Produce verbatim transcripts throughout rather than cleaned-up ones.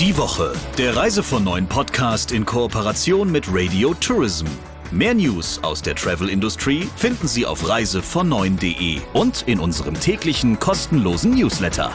Die Woche, der Reise von neun Podcast in Kooperation mit Radio Tourism. Mehr News aus der Travel-Industrie finden Sie auf reise von neun punkt de und in unserem täglichen kostenlosen Newsletter.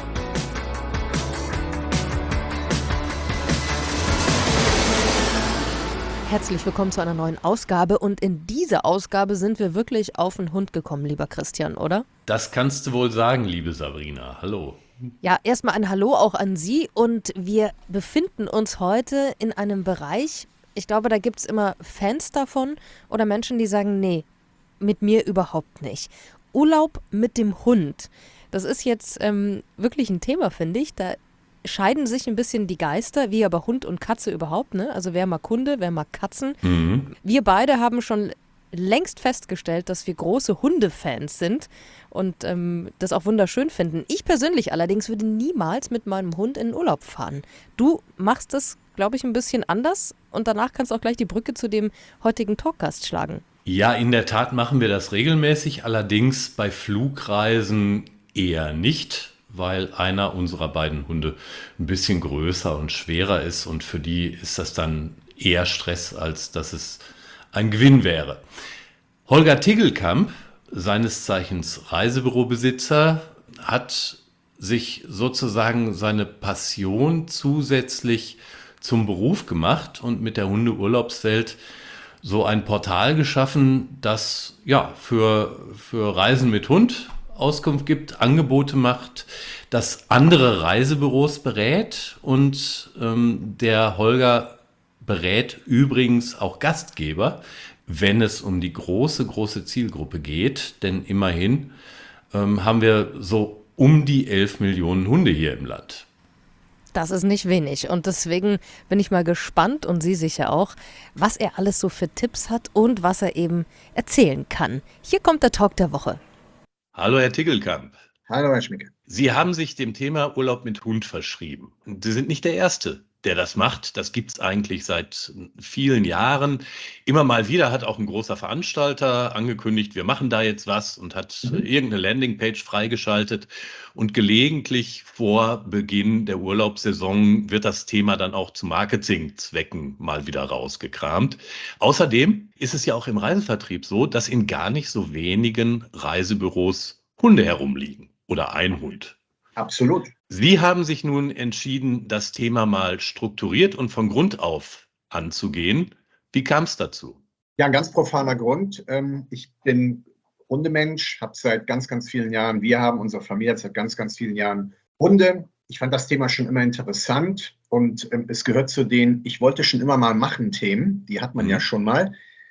Herzlich willkommen zu einer neuen Ausgabe und in dieser Ausgabe sind wir wirklich auf den Hund gekommen, lieber Christian, oder? Das kannst du wohl sagen, liebe Sabrina. Hallo. Ja, erstmal ein Hallo auch an Sie und wir befinden uns heute in einem Bereich, ich glaube, da gibt es immer Fans davon oder Menschen, die sagen, nee, mit mir überhaupt nicht. Urlaub mit dem Hund, das ist jetzt ähm, wirklich ein Thema, finde ich, da scheiden sich ein bisschen die Geister, wie aber Hund und Katze überhaupt, ne? Also wer mag Hunde, wer mag Katzen. Mhm. Wir beide haben schon längst festgestellt, dass wir große Hundefans sind und ähm, das auch wunderschön finden. Ich persönlich allerdings würde niemals mit meinem Hund in den Urlaub fahren. Du machst das, glaube ich, ein bisschen anders und danach kannst du auch gleich die Brücke zu dem heutigen Talkgast schlagen. Ja, in der Tat machen wir das regelmäßig, allerdings bei Flugreisen eher nicht, weil einer unserer beiden Hunde ein bisschen größer und schwerer ist und für die ist das dann eher Stress, als dass es ein Gewinn wäre. Holger Tiggelkamp, seines Zeichens Reisebürobesitzer, hat sich sozusagen seine Passion zusätzlich zum Beruf gemacht und mit der Hundeurlaubswelt so ein Portal geschaffen, das ja für, für Reisen mit Hund Auskunft gibt, Angebote macht, das andere Reisebüros berät und ähm, der Holger berät übrigens auch Gastgeber, wenn es um die große, große Zielgruppe geht, denn immerhin ähm, haben wir so um die elf Millionen Hunde hier im Land. Das ist nicht wenig und deswegen bin ich mal gespannt und Sie sicher auch, was er alles so für Tipps hat und was er eben erzählen kann. Hier kommt der Talk der Woche. Hallo Herr Tiggelkamp. Hallo Herr Schmicke. Sie haben sich dem Thema Urlaub mit Hund verschrieben. Sie sind nicht der Erste, der das macht. Das gibt es eigentlich seit vielen Jahren. Immer mal wieder hat auch ein großer Veranstalter angekündigt, wir machen da jetzt was und hat mhm. irgendeine Landingpage freigeschaltet. Und gelegentlich vor Beginn der Urlaubssaison wird das Thema dann auch zu Marketingzwecken mal wieder rausgekramt. Außerdem ist es ja auch im Reisevertrieb so, dass in gar nicht so wenigen Reisebüros Hunde herumliegen oder ein Hund. Absolut. Sie haben sich nun entschieden, das Thema mal strukturiert und von Grund auf anzugehen. Wie kam es dazu? Ja, ein ganz profaner Grund. Ich bin Hundemensch, habe seit ganz, ganz vielen Jahren, wir haben, unsere Familie hat seit ganz, ganz vielen Jahren Hunde. Ich fand das Thema schon immer interessant und es gehört zu den, ich wollte schon immer mal machen Themen, die hat man mhm. ja schon mal.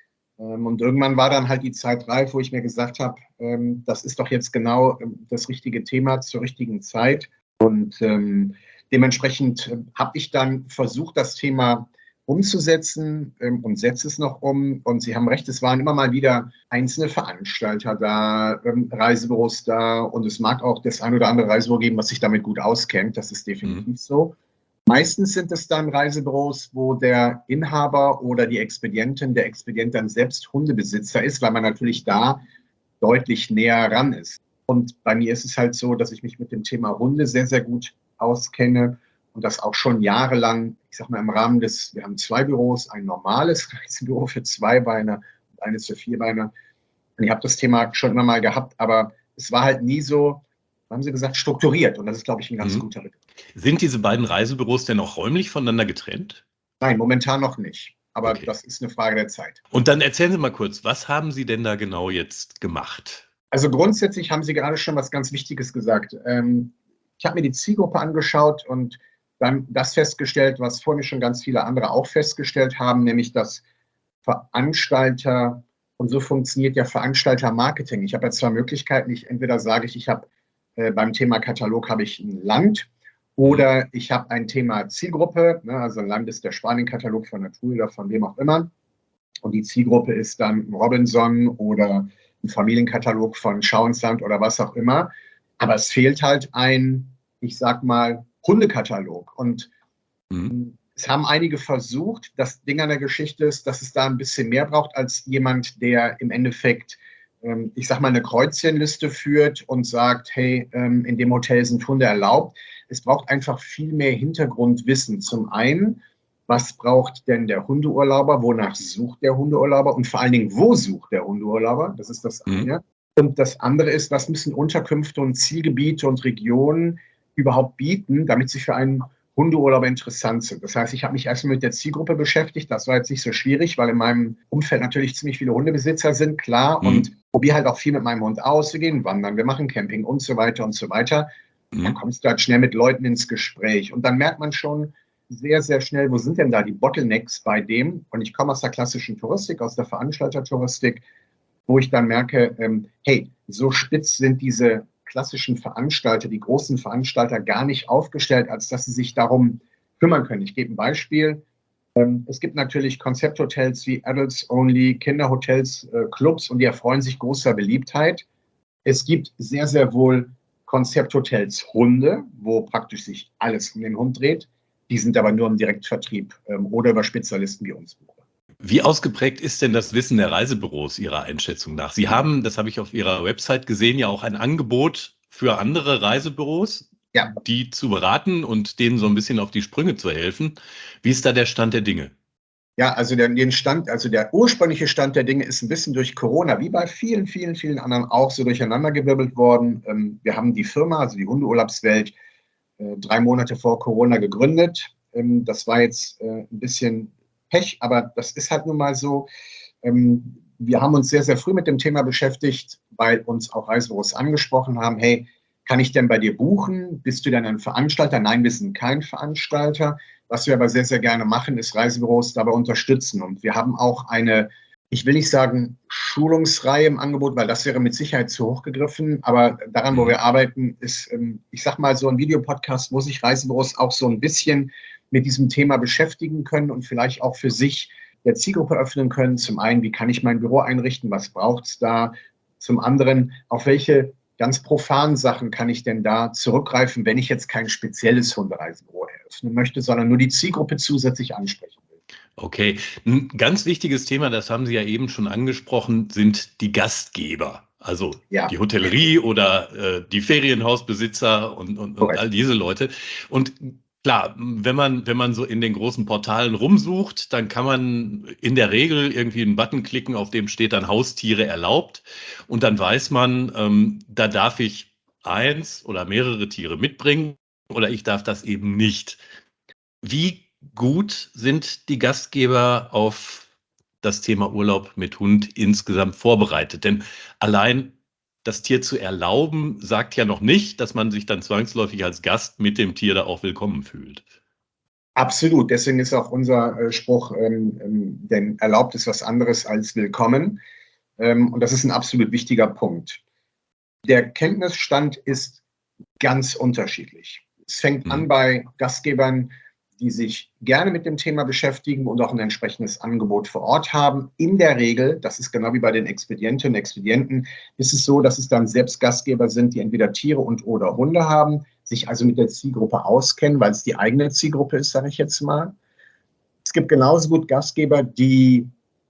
Und irgendwann war dann halt die Zeit reif, wo ich mir gesagt habe, das ist doch jetzt genau das richtige Thema zur richtigen Zeit. Und ähm, dementsprechend äh, habe ich dann versucht, das Thema umzusetzen ähm, und setze es noch um. Und Sie haben recht, es waren immer mal wieder einzelne Veranstalter da, ähm, Reisebüros da. Und es mag auch das ein oder andere Reisebüro geben, was sich damit gut auskennt. Das ist definitiv mhm. so. Meistens sind es dann Reisebüros, wo der Inhaber oder die Expedientin, der Expedient dann selbst Hundebesitzer ist, weil man natürlich da deutlich näher ran ist. Und bei mir ist es halt so, dass ich mich mit dem Thema Hunde sehr, sehr gut auskenne und das auch schon jahrelang, ich sag mal im Rahmen des, wir haben zwei Büros, ein normales Reisebüro für Zweibeiner und eines für Vierbeiner. Und ich habe das Thema schon immer mal gehabt, aber es war halt nie so, haben Sie gesagt, strukturiert. Und das ist, glaube ich, ein ganz mhm. guter Begriff. Sind diese beiden Reisebüros denn auch räumlich voneinander getrennt? Nein, momentan noch nicht. Aber okay. Das ist eine Frage der Zeit. Und dann erzählen Sie mal kurz, was haben Sie denn da genau jetzt gemacht? Also grundsätzlich haben Sie gerade schon was ganz Wichtiges gesagt. Ich habe mir die Zielgruppe angeschaut und dann das festgestellt, was vorhin schon ganz viele andere auch festgestellt haben, nämlich dass Veranstalter, und so funktioniert ja Veranstaltermarketing. Ich habe ja zwei Möglichkeiten. Ich entweder sage ich, ich habe äh, beim Thema Katalog habe ich ein Land oder ich habe ein Thema Zielgruppe, ne, also ein Land ist der Spanien-Katalog von Natur oder von wem auch immer. Und die Zielgruppe ist dann Robinson oder ein Familienkatalog von Schau ins Land oder was auch immer. Aber es fehlt halt ein, ich sag mal, Hundekatalog. Und mhm. es haben einige versucht. Das Ding an der Geschichte ist, dass es da ein bisschen mehr braucht als jemand, der im Endeffekt, ähm, ich sag mal, eine Kreuzchenliste führt und sagt, hey, ähm, in dem Hotel sind Hunde erlaubt. es braucht einfach viel mehr Hintergrundwissen. Zum einen, was braucht denn der Hundeurlauber, wonach sucht der Hundeurlauber und vor allen Dingen, wo sucht der Hundeurlauber? Das ist das eine. Mhm. Und das andere ist, was müssen Unterkünfte und Zielgebiete und Regionen überhaupt bieten, damit sie für einen Hundeurlauber interessant sind. Das heißt, ich habe mich erstmal mit der Zielgruppe beschäftigt. Das war jetzt nicht so schwierig, weil in meinem Umfeld natürlich ziemlich viele Hundebesitzer sind, klar. Mhm. Und probiere halt auch viel mit meinem Hund auszugehen, wandern, wir machen Camping und so weiter und so weiter. Mhm. Dann kommst du halt schnell mit Leuten ins Gespräch. Und dann merkt man schon sehr, sehr schnell, wo sind denn da die Bottlenecks bei dem? Und ich komme aus der klassischen Touristik, aus der Veranstaltertouristik, wo ich dann merke, ähm, hey, so spitz sind diese klassischen Veranstalter, die großen Veranstalter gar nicht aufgestellt, als dass sie sich darum kümmern können. Ich gebe ein Beispiel. Ähm, es gibt natürlich Konzepthotels wie Adults Only, Kinderhotels, äh, Clubs und die erfreuen sich großer Beliebtheit. Es gibt sehr, sehr wohl Konzepthotels Hunde, wo praktisch sich alles um den Hund dreht. Die sind aber nur im Direktvertrieb ähm, oder über Spezialisten wie uns. Wie ausgeprägt ist denn das Wissen der Reisebüros Ihrer Einschätzung nach? Sie haben, das habe ich auf Ihrer Website gesehen, ja auch ein Angebot für andere Reisebüros, ja, die zu beraten und denen so ein bisschen auf die Sprünge zu helfen. Wie ist da der Stand der Dinge? Ja, also der, den Stand, also der ursprüngliche Stand der Dinge ist ein bisschen durch Corona, wie bei vielen, vielen, vielen anderen auch so durcheinandergewirbelt worden. Ähm, wir haben die Firma, also die Hundeurlaubswelt, äh, drei Monate vor Corona gegründet. Ähm, das war jetzt äh, ein bisschen Pech, aber das ist halt nun mal so. Ähm, wir haben uns sehr, sehr früh mit dem Thema beschäftigt, weil uns auch Reisebüros angesprochen haben, hey, kann ich denn bei dir buchen? Bist du denn ein Veranstalter? Nein, wir sind kein Veranstalter. Was wir aber sehr, sehr gerne machen, ist Reisebüros dabei unterstützen. Und wir haben auch eine, ich will nicht sagen Schulungsreihe im Angebot, weil das wäre mit Sicherheit zu hoch gegriffen. Aber daran, wo wir arbeiten, ist, ich sag mal, so ein Videopodcast, wo sich Reisebüros auch so ein bisschen mit diesem Thema beschäftigen können und vielleicht auch für sich der Zielgruppe öffnen können. Zum einen, wie kann ich mein Büro einrichten? Was braucht es da? Zum anderen, auf welche ganz profanen Sachen kann ich denn da zurückgreifen, wenn ich jetzt kein spezielles Hundereisebüro eröffnen möchte, sondern nur die Zielgruppe zusätzlich ansprechen will? Okay, ein ganz wichtiges Thema, das haben Sie ja eben schon angesprochen, sind die Gastgeber. Also ja, die Hotellerie oder äh, die Ferienhausbesitzer und, und, und all diese Leute. Und klar, wenn man, wenn man so in den großen Portalen rumsucht, dann kann man in der Regel irgendwie einen Button klicken, auf dem steht dann Haustiere erlaubt. Und dann weiß man, ähm, da darf ich eins oder mehrere Tiere mitbringen oder ich darf das eben nicht. Wie gut sind die Gastgeber auf das Thema Urlaub mit Hund insgesamt vorbereitet? Denn allein das Tier zu erlauben, sagt ja noch nicht, dass man sich dann zwangsläufig als Gast mit dem Tier da auch willkommen fühlt. Absolut. Deswegen ist auch unser äh, Spruch, ähm, ähm, denn erlaubt ist was anderes als willkommen. Ähm, und das ist ein absolut wichtiger Punkt. Der Kenntnisstand ist ganz unterschiedlich. Es fängt mhm. an bei Gastgebern, die sich gerne mit dem Thema beschäftigen und auch ein entsprechendes Angebot vor Ort haben. In der Regel, das ist genau wie bei den Expedientinnen und Expedienten, ist es so, dass es dann selbst Gastgeber sind, die entweder Tiere und oder Hunde haben, sich also mit der Zielgruppe auskennen, weil es die eigene Zielgruppe ist, sage ich jetzt mal. Es gibt genauso gut Gastgeber, die,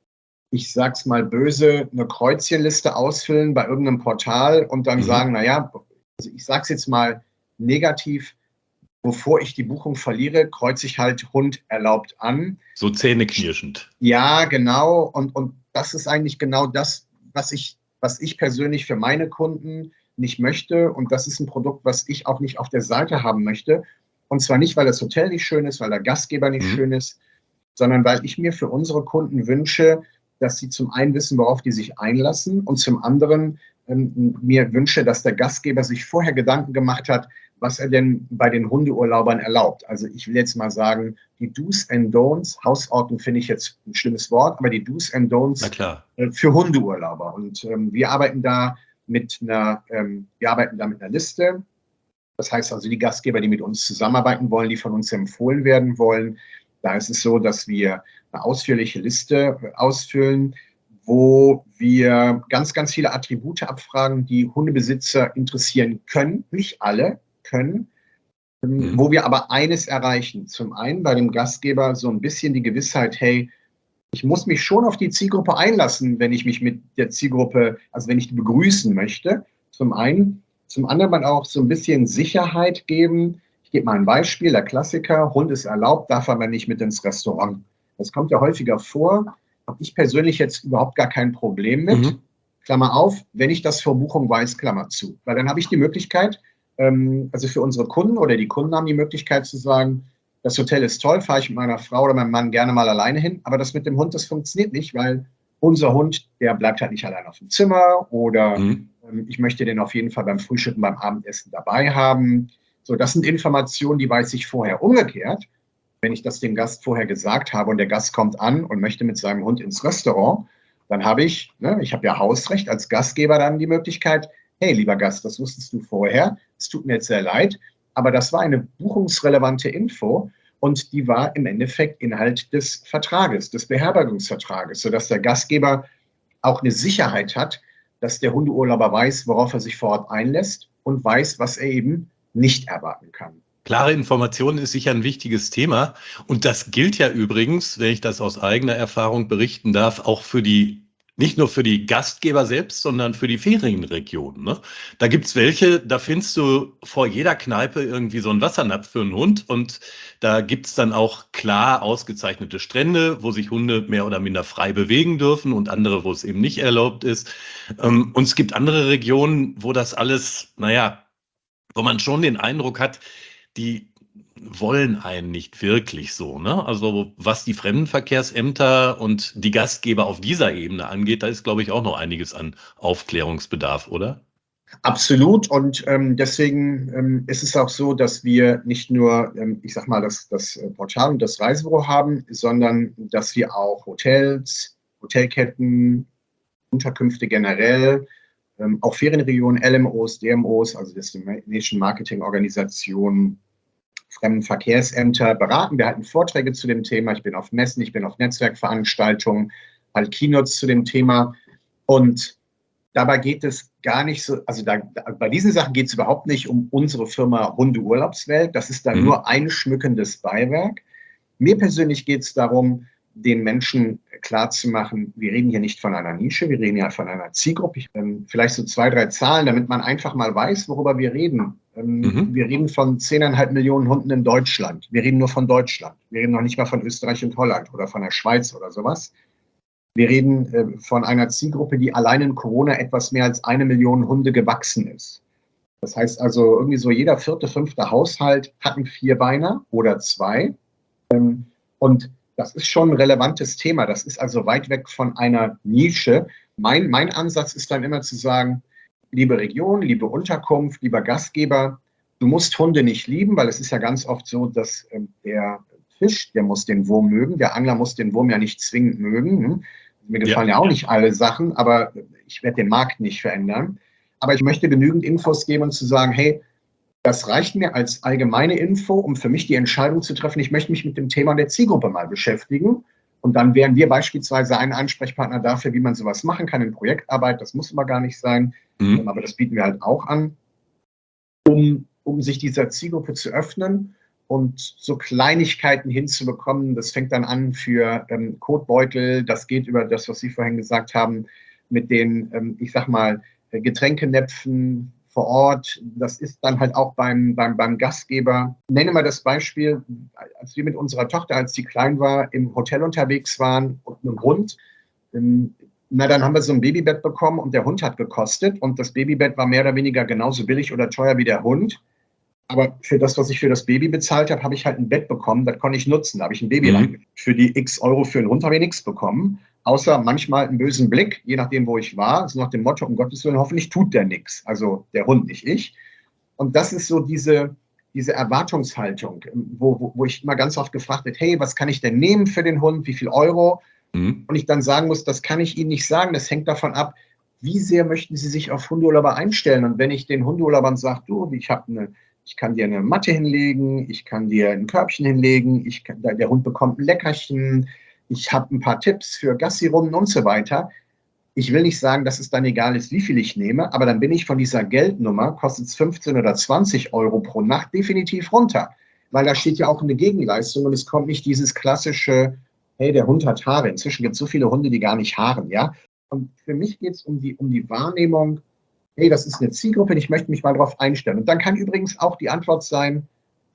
ich sag's mal böse, eine Kreuzchenliste ausfüllen bei irgendeinem Portal und dann mhm. sagen, naja, also ich sag's jetzt mal negativ, bevor ich die Buchung verliere, kreuze ich halt Hund erlaubt an. So zähneknirschend. Ja, genau. Und, und das ist eigentlich genau das, was ich, was ich persönlich für meine Kunden nicht möchte. Und das ist ein Produkt, was ich auch nicht auf der Seite haben möchte. Und zwar nicht, weil das Hotel nicht schön ist, weil der Gastgeber nicht mhm. schön ist, sondern weil ich mir für unsere Kunden wünsche, dass sie zum einen wissen, worauf die sich einlassen und zum anderen ähm, mir wünsche, dass der Gastgeber sich vorher Gedanken gemacht hat, was er denn bei den Hundeurlaubern erlaubt. Also ich will jetzt mal sagen, die Do's and Don'ts, Hausordnung finde ich jetzt ein schlimmes Wort, aber die Do's and Don'ts für Hundeurlauber. Und ähm, wir arbeiten da mit einer, ähm, wir arbeiten da mit einer Liste. Das heißt also, die Gastgeber, die mit uns zusammenarbeiten wollen, die von uns empfohlen werden wollen, da ist es so, dass wir eine ausführliche Liste ausfüllen, wo wir ganz, ganz viele Attribute abfragen, die Hundebesitzer interessieren können, nicht alle können, mhm. wo wir aber eines erreichen. Zum einen bei dem Gastgeber so ein bisschen die Gewissheit, hey, ich muss mich schon auf die Zielgruppe einlassen, wenn ich mich mit der Zielgruppe, also wenn ich die begrüßen möchte, zum einen. Zum anderen auch so ein bisschen Sicherheit geben. Ich gebe mal ein Beispiel, der Klassiker, Hund ist erlaubt, darf aber nicht mit ins Restaurant. Das kommt ja häufiger vor, habe ich persönlich jetzt überhaupt gar kein Problem mit. Mhm. Klammer auf, wenn ich das vor Buchung weiß, Klammer zu. Weil dann habe ich die Möglichkeit, ähm, also für unsere Kunden oder die Kunden haben die Möglichkeit zu sagen, das Hotel ist toll, fahre ich mit meiner Frau oder meinem Mann gerne mal alleine hin, aber das mit dem Hund, das funktioniert nicht, weil unser Hund, der bleibt halt nicht allein auf dem Zimmer oder mhm. ähm, ich möchte den auf jeden Fall beim Frühstücken, beim Abendessen dabei haben. So, das sind Informationen, die weiß ich vorher. Umgekehrt, wenn ich das dem Gast vorher gesagt habe und der Gast kommt an und möchte mit seinem Hund ins Restaurant, dann habe ich, ne, ich habe ja Hausrecht als Gastgeber dann die Möglichkeit, hey, lieber Gast, das wusstest du vorher, es tut mir jetzt sehr leid, aber das war eine buchungsrelevante Info und die war im Endeffekt Inhalt des Vertrages, des Beherbergungsvertrages, sodass der Gastgeber auch eine Sicherheit hat, dass der Hundeurlauber weiß, worauf er sich vor Ort einlässt und weiß, was er eben nicht erwarten kann. Klare Information ist sicher ein wichtiges Thema. Und das gilt ja übrigens, wenn ich das aus eigener Erfahrung berichten darf, auch für die, nicht nur für die Gastgeber selbst, sondern für die Ferienregionen. Ne? Da gibt's welche, da findest du vor jeder Kneipe irgendwie so einen Wassernapf für einen Hund. Und da gibt's dann auch klar ausgezeichnete Strände, wo sich Hunde mehr oder minder frei bewegen dürfen und andere, wo es eben nicht erlaubt ist. Und es gibt andere Regionen, wo das alles, naja, wo man schon den Eindruck hat, die wollen einen nicht wirklich so, ne? Also was die Fremdenverkehrsämter und die Gastgeber auf dieser Ebene angeht, da ist, glaube ich, auch noch einiges an Aufklärungsbedarf, oder? Absolut. Und ähm, deswegen ähm, ist es auch so, dass wir nicht nur, ähm, ich sag mal, das, das Portal und das Reisebüro haben, sondern dass wir auch Hotels, Hotelketten, Unterkünfte generell, ähm, auch Ferienregionen, L M Os, D M Os, also Destination Marketing Organisationen, Fremdenverkehrsämter beraten. Wir halten Vorträge zu dem Thema. Ich bin auf Messen, ich bin auf Netzwerkveranstaltungen, halt Keynotes zu dem Thema. Und dabei geht es gar nicht so, also da, bei diesen Sachen geht es überhaupt nicht um unsere Firma Hundeurlaubswelt. Das ist dann mhm. nur ein schmückendes Beiwerk. Mir persönlich geht es darum, den Menschen klarzumachen, wir reden hier nicht von einer Nische, wir reden ja von einer Zielgruppe. Ich, ähm, vielleicht so zwei, drei Zahlen, damit man einfach mal weiß, worüber wir reden. Ähm, mhm. Wir reden von zehn Komma fünf Millionen Hunden in Deutschland. Wir reden nur von Deutschland. Wir reden noch nicht mal von Österreich und Holland oder von der Schweiz oder sowas. Wir reden äh, von einer Zielgruppe, die allein in Corona etwas mehr als eine Million Hunde gewachsen ist. Das heißt also, irgendwie so jeder vierte, fünfte Haushalt hat einen Vierbeiner oder zwei. Ähm, und das ist schon ein relevantes Thema. Das ist also weit weg von einer Nische. Mein, mein Ansatz ist dann immer zu sagen, liebe Region, liebe Unterkunft, lieber Gastgeber, du musst Hunde nicht lieben, weil es ist ja ganz oft so, dass ähm, der Fisch, der muss den Wurm mögen, der Angler muss den Wurm ja nicht zwingend mögen. Hm? Mir gefallen ja, ja auch nicht alle Sachen, aber ich werde den Markt nicht verändern. Aber ich möchte genügend Infos geben und zu sagen, hey, das reicht mir als allgemeine Info, um für mich die Entscheidung zu treffen, ich möchte mich mit dem Thema der Zielgruppe mal beschäftigen. Und dann wären wir beispielsweise ein Ansprechpartner dafür, wie man sowas machen kann in Projektarbeit. Das muss aber gar nicht sein, mhm. aber das bieten wir halt auch an, um, um sich dieser Zielgruppe zu öffnen und so Kleinigkeiten hinzubekommen. Das fängt dann an für ähm, Kotbeutel, das geht über das, was Sie vorhin gesagt haben, mit den, ähm, ich sag mal, Getränkenäpfen vor Ort. Das ist dann halt auch beim, beim, beim Gastgeber. Ich nenne mal das Beispiel, als wir mit unserer Tochter, als sie klein war, im Hotel unterwegs waren und einem Hund. Ähm, na, dann haben wir so ein Babybett bekommen und der Hund hat gekostet und das Babybett war mehr oder weniger genauso billig oder teuer wie der Hund. Aber für das, was ich für das Baby bezahlt habe, habe ich halt ein Bett bekommen, das konnte ich nutzen. Da habe ich ein Baby mhm. rein. Für die x Euro für einen Hund habe ich nichts bekommen. Außer manchmal einen bösen Blick, je nachdem, wo ich war. So nach dem Motto, um Gottes Willen, hoffentlich tut der nichts. Also der Hund, nicht ich. Und das ist so diese, diese Erwartungshaltung, wo, wo, wo ich immer ganz oft gefragt werde, hey, was kann ich denn nehmen für den Hund? Wie viel Euro? Mhm. Und ich dann sagen muss, das kann ich Ihnen nicht sagen. Das hängt davon ab, wie sehr möchten Sie sich auf Hundeurlauber einstellen. Und wenn ich den Hundeurlaubern sage, du, ich habe eine Ich kann dir eine Matte hinlegen, ich kann dir ein Körbchen hinlegen, ich kann, der Hund bekommt ein Leckerchen, ich habe ein paar Tipps für Gassi-Runden und so weiter. Ich will nicht sagen, dass es dann egal ist, wie viel ich nehme, aber dann bin ich von dieser Geldnummer, kostet es fünfzehn oder zwanzig Euro pro Nacht, definitiv runter. Weil da steht ja auch eine Gegenleistung und es kommt nicht dieses klassische, hey, der Hund hat Haare. Inzwischen gibt es so viele Hunde, die gar nicht haaren, ja. Und für mich geht es um die, um die Wahrnehmung, hey, das ist eine Zielgruppe und ich möchte mich mal darauf einstellen. Und dann kann übrigens auch die Antwort sein,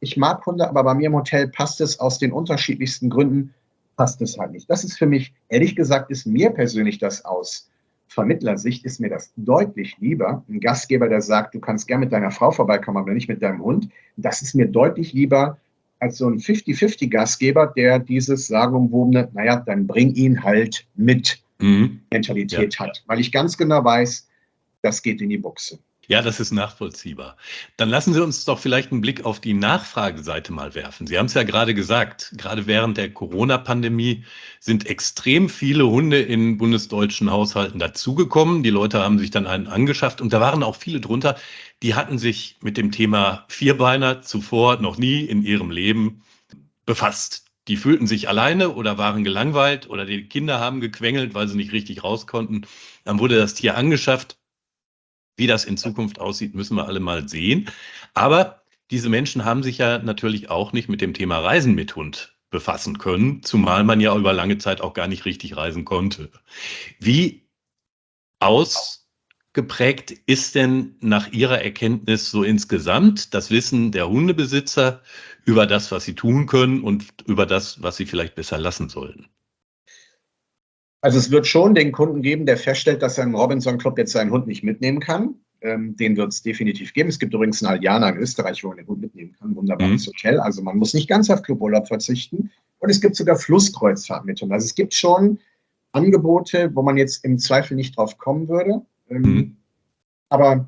ich mag Hunde, aber bei mir im Hotel passt es aus den unterschiedlichsten Gründen, passt es halt nicht. Das ist für mich, ehrlich gesagt, ist mir persönlich das aus Vermittlersicht, ist mir das deutlich lieber. Ein Gastgeber, der sagt, du kannst gerne mit deiner Frau vorbeikommen, aber nicht mit deinem Hund. Das ist mir deutlich lieber als so ein fünfzig fünfzig Gastgeber, der dieses sagenumwobene, naja, dann bring ihn halt mit mhm. Mentalität ja. hat. Weil ich ganz genau weiß, das geht in die Buchse. Ja, das ist nachvollziehbar. Dann lassen Sie uns doch vielleicht einen Blick auf die Nachfrageseite mal werfen. Sie haben es ja gerade gesagt, gerade während der Corona-Pandemie sind extrem viele Hunde in bundesdeutschen Haushalten dazugekommen. Die Leute haben sich dann einen angeschafft und da waren auch viele drunter, die hatten sich mit dem Thema Vierbeiner zuvor noch nie in ihrem Leben befasst. Die fühlten sich alleine oder waren gelangweilt oder die Kinder haben gequengelt, weil sie nicht richtig raus konnten. Dann wurde das Tier angeschafft. Wie das in Zukunft aussieht, müssen wir alle mal sehen. Aber diese Menschen haben sich ja natürlich auch nicht mit dem Thema Reisen mit Hund befassen können, zumal man ja über lange Zeit auch gar nicht richtig reisen konnte. Wie ausgeprägt ist denn nach Ihrer Erkenntnis so insgesamt das Wissen der Hundebesitzer über das, was sie tun können und über das, was sie vielleicht besser lassen sollten? Also es wird schon den Kunden geben, der feststellt, dass er im Robinson Club jetzt seinen Hund nicht mitnehmen kann. Ähm, den wird es definitiv geben. Es gibt übrigens einen Alliana in Österreich, wo man den Hund mitnehmen kann. Wunderbares mhm. Hotel. Also man muss nicht ganz auf Cluburlaub verzichten. Und es gibt sogar Flusskreuzfahrt mit Hund. Also es gibt schon Angebote, wo man jetzt im Zweifel nicht drauf kommen würde. Ähm, mhm. Aber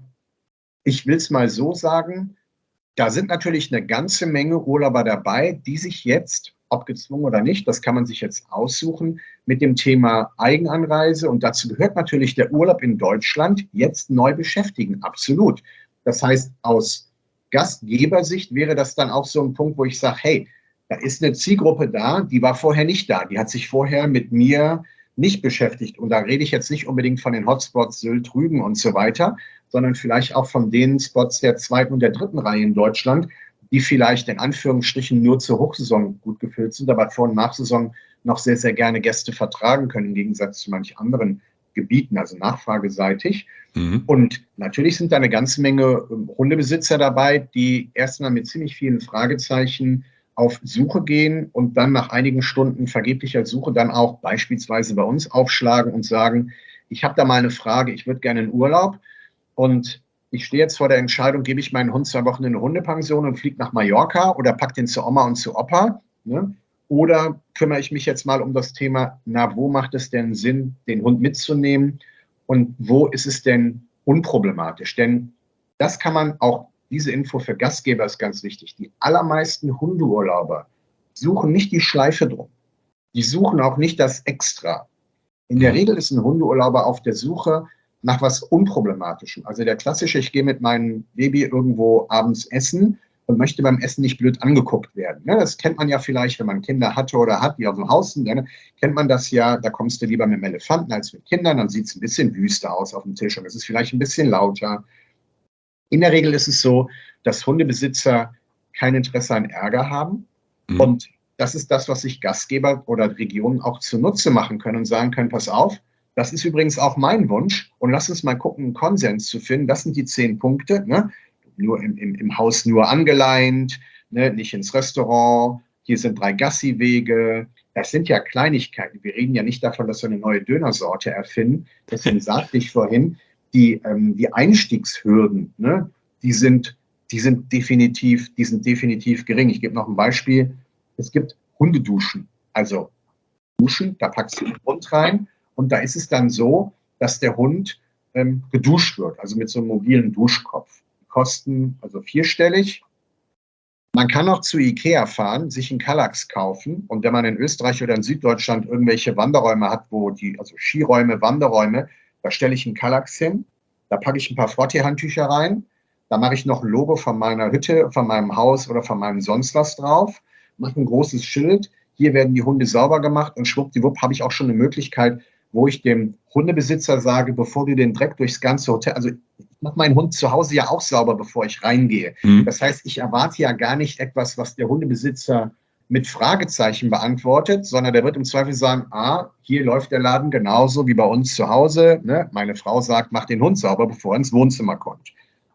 ich will es mal so sagen, da sind natürlich eine ganze Menge Urlauber dabei, die sich jetzt, ob gezwungen oder nicht, das kann man sich jetzt aussuchen, mit dem Thema Eigenanreise, und dazu gehört natürlich der Urlaub in Deutschland, jetzt neu beschäftigen. Absolut. Das heißt, aus Gastgebersicht wäre das dann auch so ein Punkt, wo ich sage, hey, da ist eine Zielgruppe da, die war vorher nicht da. Die hat sich vorher mit mir nicht beschäftigt. Und da rede ich jetzt nicht unbedingt von den Hotspots Sylt, Rügen und so weiter, sondern vielleicht auch von den Spots der zweiten und der dritten Reihe in Deutschland, die vielleicht in Anführungsstrichen nur zur Hochsaison gut gefüllt sind, aber Vor- und Nachsaison noch sehr, sehr gerne Gäste vertragen können, im Gegensatz zu manch anderen Gebieten, also nachfrageseitig. Mhm. Und natürlich sind da eine ganze Menge Hundebesitzer dabei, die erstmal mit ziemlich vielen Fragezeichen auf Suche gehen und dann nach einigen Stunden vergeblicher Suche dann auch beispielsweise bei uns aufschlagen und sagen, ich habe da mal eine Frage, ich würde gerne in Urlaub und ich stehe jetzt vor der Entscheidung, gebe ich meinen Hund zwei Wochen in eine Hundepension und fliege nach Mallorca oder packe den zu Oma und zu Opa, ne? Oder kümmere ich mich jetzt mal um das Thema, na, wo macht es denn Sinn, den Hund mitzunehmen und wo ist es denn unproblematisch? Denn das kann man auch, diese Info für Gastgeber ist ganz wichtig. Die allermeisten Hundeurlauber suchen nicht die Schleife drum. Die suchen auch nicht das Extra. In der Regel ist ein Hundeurlauber auf der Suche nach was Unproblematischem. Also der klassische, ich gehe mit meinem Baby irgendwo abends essen und möchte beim Essen nicht blöd angeguckt werden. Das kennt man ja vielleicht, wenn man Kinder hatte oder hat, die auf dem Haus sind, kennt man das ja, da kommst du lieber mit dem Elefanten als mit Kindern, dann sieht es ein bisschen wüster aus auf dem Tisch und es ist vielleicht ein bisschen lauter. In der Regel ist es so, dass Hundebesitzer kein Interesse an Ärger haben. Mhm. Und das ist das, was sich Gastgeber oder Regionen auch zunutze machen können und sagen können, pass auf, das ist übrigens auch mein Wunsch und lass uns mal gucken, einen Konsens zu finden. Das sind die zehn Punkte, ne? Nur im, im, im Haus nur angeleint, ne? Nicht ins Restaurant. Hier sind drei Gassi-Wege. Das sind ja Kleinigkeiten. Wir reden ja nicht davon, dass wir eine neue Dönersorte erfinden. Deswegen sagte ich vorhin, die, ähm, die Einstiegshürden, ne? die, sind, die, sind definitiv, die sind definitiv gering. Ich gebe noch ein Beispiel. Es gibt Hundeduschen. Also Duschen, da packst du den Hund rein. Und da ist es dann so, dass der Hund ähm, geduscht wird, also mit so einem mobilen Duschkopf. Die kosten also vierstellig. Man kann auch zu Ikea fahren, sich einen Kallax kaufen. Und wenn man in Österreich oder in Süddeutschland irgendwelche Wanderräume hat, wo die, also Skiräume, Wanderräume, da stelle ich einen Kallax hin, da packe ich ein paar Frottee-Handtücher rein, da mache ich noch ein Logo von meiner Hütte, von meinem Haus oder von meinem sonst was drauf, mache ein großes Schild, hier werden die Hunde sauber gemacht und schwuppdiwupp habe ich auch schon eine Möglichkeit, wo ich dem Hundebesitzer sage, bevor du den Dreck durchs ganze Hotel, also ich mache meinen Hund zu Hause ja auch sauber, bevor ich reingehe. Mhm. Das heißt, ich erwarte ja gar nicht etwas, was der Hundebesitzer mit Fragezeichen beantwortet, sondern der wird im Zweifel sagen, ah, hier läuft der Laden genauso wie bei uns zu Hause. Ne? Meine Frau sagt, mach den Hund sauber, bevor er ins Wohnzimmer kommt.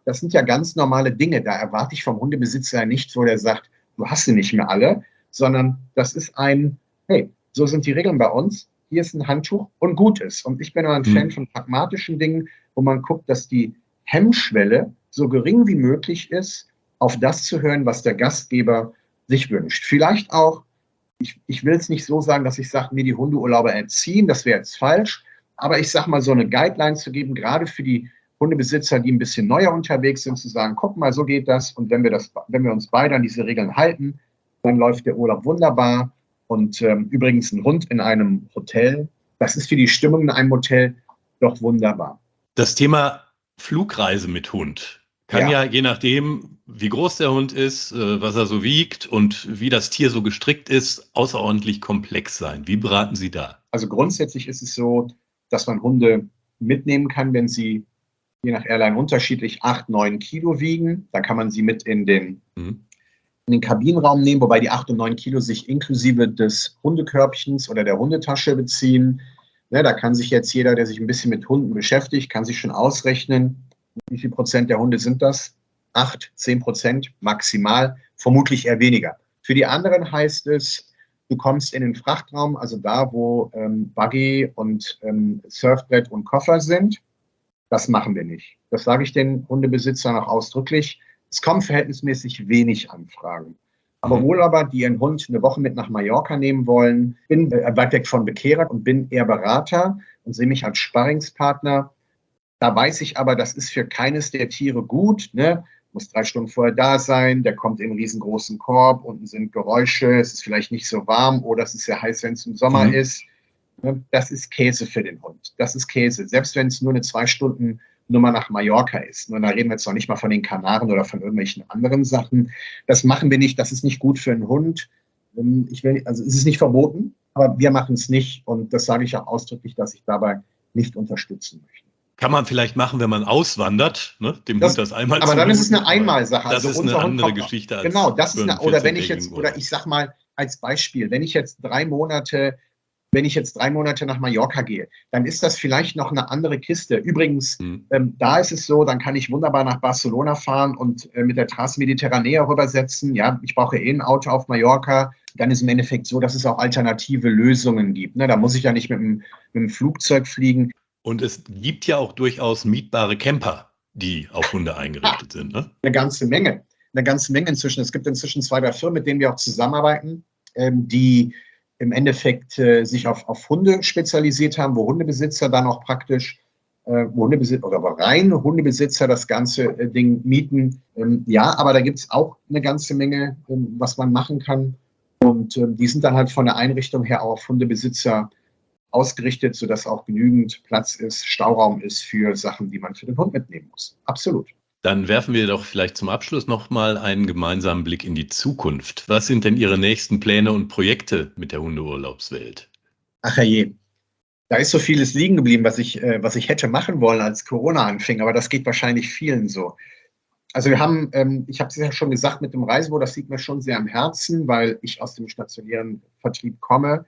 das sind ja ganz normale Dinge. Da erwarte ich vom Hundebesitzer nicht so, der sagt, du hast sie nicht mehr alle, sondern das ist ein, hey, so sind die Regeln bei uns. Hier ist ein Handtuch und gut ist. Und ich bin aber ein Mhm. Fan von pragmatischen Dingen, wo man guckt, dass die Hemmschwelle so gering wie möglich ist, auf das zu hören, was der Gastgeber sich wünscht. Vielleicht auch, ich, ich will es nicht so sagen, dass ich sage, mir die Hundeurlauber erziehen, das wäre jetzt falsch, aber ich sage mal, so eine Guideline zu geben, gerade für die Hundebesitzer, die ein bisschen neuer unterwegs sind, zu sagen, guck mal, so geht das. Und wenn wir, das, wenn wir uns beide an diese Regeln halten, dann läuft der Urlaub wunderbar. Und ähm, übrigens ein Hund in einem Hotel, das ist für die Stimmung in einem Hotel doch wunderbar. Das Thema Flugreise mit Hund kann ja, Ja. je nachdem, wie groß der Hund ist, äh, was er so wiegt und wie das Tier so gestrickt ist, außerordentlich komplex sein. Wie beraten Sie da? Also grundsätzlich ist es so, dass man Hunde mitnehmen kann, wenn sie je nach Airline unterschiedlich acht, neun Kilo wiegen. Da kann man sie mit in den, Mhm. in den Kabinenraum nehmen, wobei die acht und neun Kilo sich inklusive des Hundekörbchens oder der Hundetasche beziehen. Ne, da kann sich jetzt jeder, der sich ein bisschen mit Hunden beschäftigt, kann sich schon ausrechnen, wie viel Prozent der Hunde sind das? Acht, zehn Prozent maximal, vermutlich eher weniger. Für die anderen heißt es, du kommst in den Frachtraum, also da, wo ähm, Buggy und ähm, Surfbrett und Koffer sind. Das machen wir nicht. Das sage ich den Hundebesitzern auch ausdrücklich. Es kommen verhältnismäßig wenig Anfragen. Aber Mhm. wohl aber, die ihren Hund eine Woche mit nach Mallorca nehmen wollen, bin äh, weit weg von Bekehrer und bin eher Berater und sehe mich als Sparringspartner. Da weiß ich aber, das ist für keines der Tiere gut. Ne? Muss drei Stunden vorher da sein, der kommt in einen riesengroßen Korb, unten sind Geräusche, es ist vielleicht nicht so warm oder es ist sehr heiß, wenn es im Sommer Mhm. ist. Ne? Das ist Käse für den Hund. Das ist Käse. Selbst wenn es nur eine zwei Stunden Nummer nach Mallorca ist. Und da reden wir jetzt noch nicht mal von den Kanaren oder von irgendwelchen anderen Sachen. Das machen wir nicht. Das ist nicht gut für einen Hund. Ich will, also es ist nicht verboten, aber wir machen es nicht. Und das sage ich auch ausdrücklich, dass ich dabei nicht unterstützen möchte. Kann man vielleicht machen, wenn man auswandert, ne? Dem Das, Hund das einmal aber dann ist es eine zumuten, aber Einmalsache. Das Also ist unser eine Hund andere kommt- Geschichte als Genau, das ist für eine, einen oder wenn ich jetzt, vierzehntägigen oder Urlaub. ich sag mal als Beispiel, wenn ich jetzt drei Monate, wenn ich jetzt drei Monate nach Mallorca gehe, dann ist das vielleicht noch eine andere Kiste. Übrigens, Mhm. ähm, da ist es so, dann kann ich wunderbar nach Barcelona fahren und äh, mit der Trasse Mediterranea rübersetzen. Ja, ich brauche eh ein Auto auf Mallorca. Dann ist im Endeffekt so, dass es auch alternative Lösungen gibt. Ne? Da muss ich ja nicht mit dem, mit dem Flugzeug fliegen. Und es gibt ja auch durchaus mietbare Camper, die auf Hunde eingerichtet sind. Ne? Eine ganze Menge. Eine ganze Menge inzwischen. Es gibt inzwischen zwei, drei Firmen, mit denen wir auch zusammenarbeiten, ähm, die im Endeffekt äh, sich auf, auf Hunde spezialisiert haben, wo Hundebesitzer dann auch praktisch, äh, wo Hundebesitzer oder aber reine Hundebesitzer das ganze äh, Ding mieten. Ähm, ja, aber da gibt es auch eine ganze Menge, ähm, was man machen kann. Und ähm, die sind dann halt von der Einrichtung her auch auf Hundebesitzer ausgerichtet, sodass auch genügend Platz ist, Stauraum ist für Sachen, die man für den Hund mitnehmen muss. Absolut. Dann werfen wir doch vielleicht zum Abschluss nochmal einen gemeinsamen Blick in die Zukunft. Was sind denn Ihre nächsten Pläne und Projekte mit der Hundeurlaubswelt? Ach je, da ist so vieles liegen geblieben, was ich, äh, was ich hätte machen wollen, als Corona anfing, aber das geht wahrscheinlich vielen so. Also wir haben, ähm, ich habe es ja schon gesagt, mit dem Reisebüro, das liegt mir schon sehr am Herzen, weil ich aus dem stationären Vertrieb komme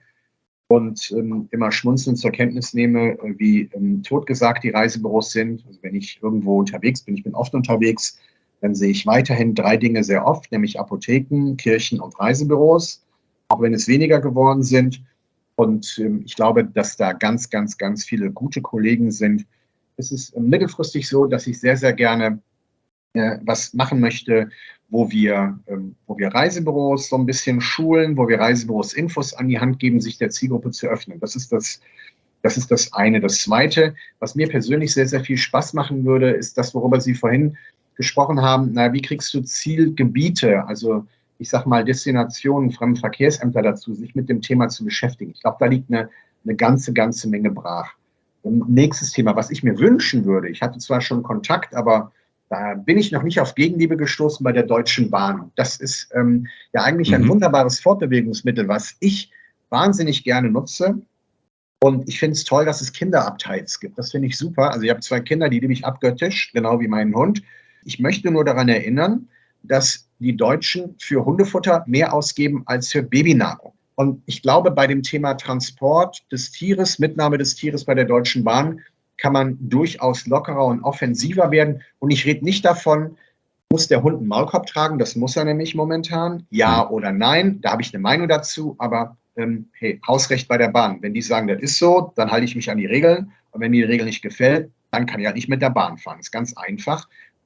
und ähm, immer schmunzelnd zur Kenntnis nehme, äh, wie ähm, totgesagt die Reisebüros sind. Also wenn ich irgendwo unterwegs bin, ich bin oft unterwegs, dann sehe ich weiterhin drei Dinge sehr oft, nämlich Apotheken, Kirchen und Reisebüros, auch wenn es weniger geworden sind. Und ähm, ich glaube, dass da ganz, ganz, ganz viele gute Kollegen sind. Es ist ähm, mittelfristig so, dass ich sehr, sehr gerne äh, was machen möchte, wo wir, ähm, wo wir Reisebüros so ein bisschen schulen, wo wir Reisebüros Infos an die Hand geben, sich der Zielgruppe zu öffnen. Das ist das, das ist das eine. Das Zweite, was mir persönlich sehr, sehr viel Spaß machen würde, ist das, worüber Sie vorhin gesprochen haben. Na, wie kriegst du Zielgebiete, also ich sag mal Destinationen, Fremdenverkehrsämter dazu, sich mit dem Thema zu beschäftigen? Ich glaube, da liegt eine, eine ganze, ganze Menge brach. Und nächstes Thema, was ich mir wünschen würde, ich hatte zwar schon Kontakt, aber da bin ich noch nicht auf Gegenliebe gestoßen bei der Deutschen Bahn. Das ist ähm, ja eigentlich ein Mhm. wunderbares Fortbewegungsmittel, was ich wahnsinnig gerne nutze. Und ich finde es toll, dass es Kinderabteils gibt. Das finde ich super. Also ich habe zwei Kinder, die liebe ich abgöttisch, genau wie meinen Hund. Ich möchte nur daran erinnern, dass die Deutschen für Hundefutter mehr ausgeben als für Babynahrung. Und ich glaube, bei dem Thema Transport des Tieres, Mitnahme des Tieres bei der Deutschen Bahn, kann man durchaus lockerer und offensiver werden. Und ich rede nicht davon, muss der Hund einen Maulkorb tragen? Das muss er nämlich momentan. Ja oder nein? Da habe ich eine Meinung dazu. Aber ähm, hey, Hausrecht bei der Bahn. Wenn die sagen, das ist so, dann halte ich mich an die Regeln. Und wenn mir die Regel nicht gefällt, dann kann ich halt nicht mit der Bahn fahren. Das ist ganz einfach.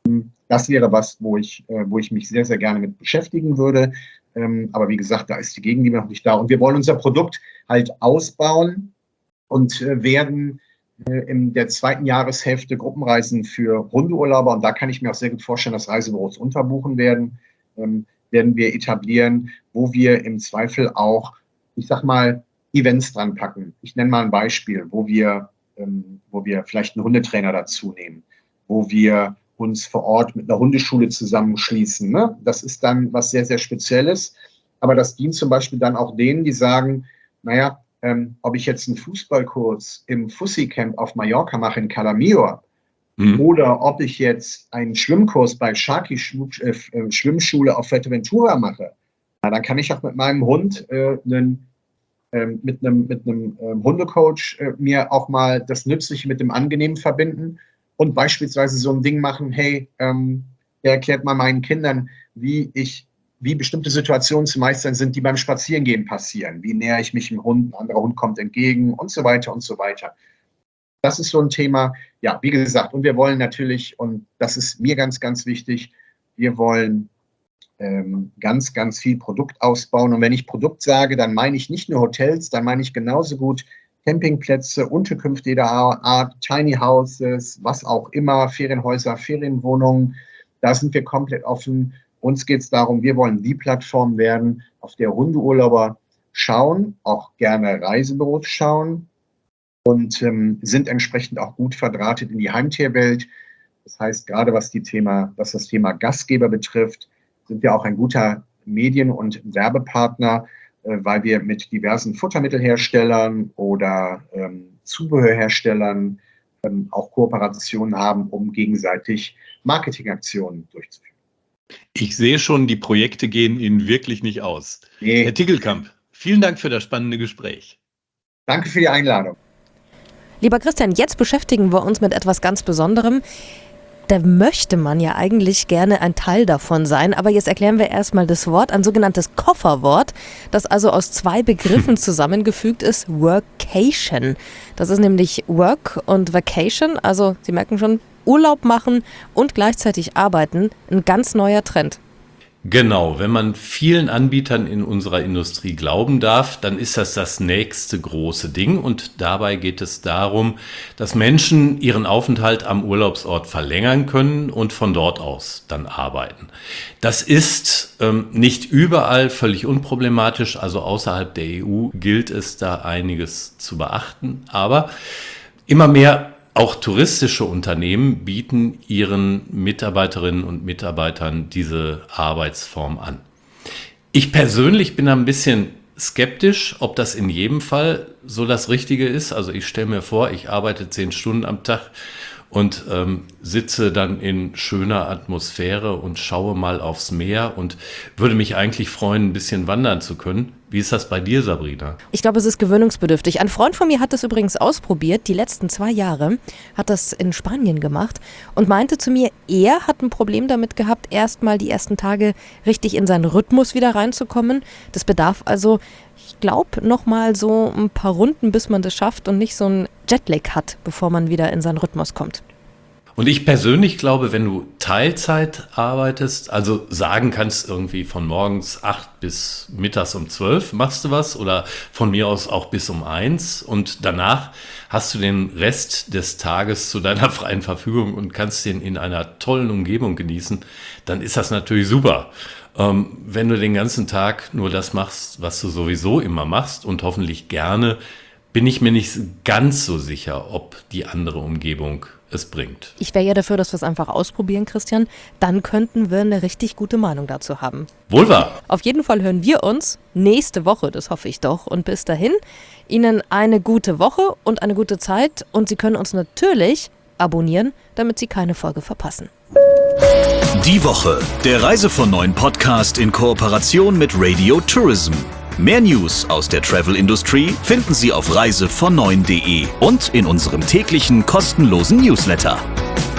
Das wäre was, wo ich, äh, wo ich mich sehr, sehr gerne mit beschäftigen würde. Ähm, aber wie gesagt, da ist die Gegenliebe noch nicht da. Und wir wollen unser Produkt halt ausbauen und äh, werden in der zweiten Jahreshälfte Gruppenreisen für Hundeurlauber, und da kann ich mir auch sehr gut vorstellen, dass Reisebüros unterbuchen werden, ähm, werden wir etablieren, wo wir im Zweifel auch, ich sag mal, Events dran packen. Ich nenne mal ein Beispiel, wo wir, ähm, wo wir vielleicht einen Hundetrainer dazu nehmen, wo wir uns vor Ort mit einer Hundeschule zusammenschließen. Ne? Das ist dann was sehr, sehr Spezielles, aber das dient zum Beispiel dann auch denen, die sagen, naja, Ähm, ob ich jetzt einen Fußballkurs im Fussi-Camp auf Mallorca mache in Calamior mhm. oder ob ich jetzt einen Schwimmkurs bei Sharky äh, Schwimmschule auf Fuerteventura mache, na, dann kann ich auch mit meinem Hund, äh, einen, äh, mit einem, mit einem äh, Hundecoach äh, mir auch mal das Nützliche mit dem Angenehmen verbinden und beispielsweise so ein Ding machen, hey, ähm, der erklärt mal meinen Kindern, wie ich wie bestimmte Situationen zu meistern sind, die beim Spazierengehen passieren. Wie nähere ich mich dem Hund, ein anderer Hund kommt entgegen und so weiter und so weiter. Das ist so ein Thema, ja, wie gesagt, und wir wollen natürlich, und das ist mir ganz, ganz wichtig, wir wollen ähm, ganz, ganz viel Produkt ausbauen. Und wenn ich Produkt sage, dann meine ich nicht nur Hotels, dann meine ich genauso gut Campingplätze, Unterkünfte jeder Art, Tiny Houses, was auch immer, Ferienhäuser, Ferienwohnungen. Da sind wir komplett offen. Uns geht es darum, wir wollen die Plattform werden, auf der Hundeurlauber schauen, auch gerne Reisebüros schauen und ähm, sind entsprechend auch gut verdrahtet in die Heimtierwelt. Das heißt, gerade was, die Thema, was das Thema Gastgeber betrifft, sind wir auch ein guter Medien- und Werbepartner, äh, weil wir mit diversen Futtermittelherstellern oder ähm, Zubehörherstellern ähm, auch Kooperationen haben, um gegenseitig Marketingaktionen durchzuführen. Ich sehe schon, die Projekte gehen Ihnen wirklich nicht aus. Nee. Herr Tickelkamp, vielen Dank für das spannende Gespräch. Danke für die Einladung. Lieber Christian, jetzt beschäftigen wir uns mit etwas ganz Besonderem. Da möchte man ja eigentlich gerne ein Teil davon sein, aber jetzt erklären wir erstmal das Wort, ein sogenanntes Kofferwort, das also aus zwei Begriffen zusammengefügt ist, Workation. Das ist nämlich Work und Vacation, also Sie merken schon, Urlaub machen und gleichzeitig arbeiten, ein ganz neuer Trend. Genau, wenn man vielen Anbietern in unserer Industrie glauben darf, dann ist das das nächste große Ding und dabei geht es darum, dass Menschen ihren Aufenthalt am Urlaubsort verlängern können und von dort aus dann arbeiten. Das ist ähm, nicht überall völlig unproblematisch, also außerhalb der E U gilt es da einiges zu beachten, aber immer mehr auch touristische Unternehmen bieten ihren Mitarbeiterinnen und Mitarbeitern diese Arbeitsform an. Ich persönlich bin ein bisschen skeptisch, ob das in jedem Fall so das Richtige ist. Also ich stelle mir vor, ich arbeite zehn Stunden am Tag und ähm, sitze dann in schöner Atmosphäre und schaue mal aufs Meer und würde mich eigentlich freuen, ein bisschen wandern zu können. Wie ist das bei dir, Sabrina? Ich glaube, es ist gewöhnungsbedürftig. Ein Freund von mir hat das übrigens ausprobiert, die letzten zwei Jahre, hat das in Spanien gemacht und meinte zu mir, er hat ein Problem damit gehabt, erst mal die ersten Tage richtig in seinen Rhythmus wieder reinzukommen. Das bedarf also, ich glaube, noch mal so ein paar Runden, bis man das schafft und nicht so ein Jetlag hat, bevor man wieder in seinen Rhythmus kommt. Und ich persönlich glaube, wenn du Teilzeit arbeitest, also sagen kannst, irgendwie von morgens acht bis mittags um zwölf machst du was oder von mir aus auch bis um eins und danach hast du den Rest des Tages zu deiner freien Verfügung und kannst den in einer tollen Umgebung genießen, dann ist das natürlich super. Ähm, wenn du den ganzen Tag nur das machst, was du sowieso immer machst und hoffentlich gerne, bin ich mir nicht ganz so sicher, ob die andere Umgebung es bringt. Ich wäre ja dafür, dass wir es einfach ausprobieren, Christian. Dann könnten wir eine richtig gute Meinung dazu haben. Wohl wahr. Auf jeden Fall hören wir uns nächste Woche, das hoffe ich doch. Und bis dahin, Ihnen eine gute Woche und eine gute Zeit. Und Sie können uns natürlich abonnieren, damit Sie keine Folge verpassen. Die Woche, der Reise von neun Podcast in Kooperation mit Radio Tourism. Mehr News aus der Travel Industry finden Sie auf reise von neun punkt de und in unserem täglichen kostenlosen Newsletter.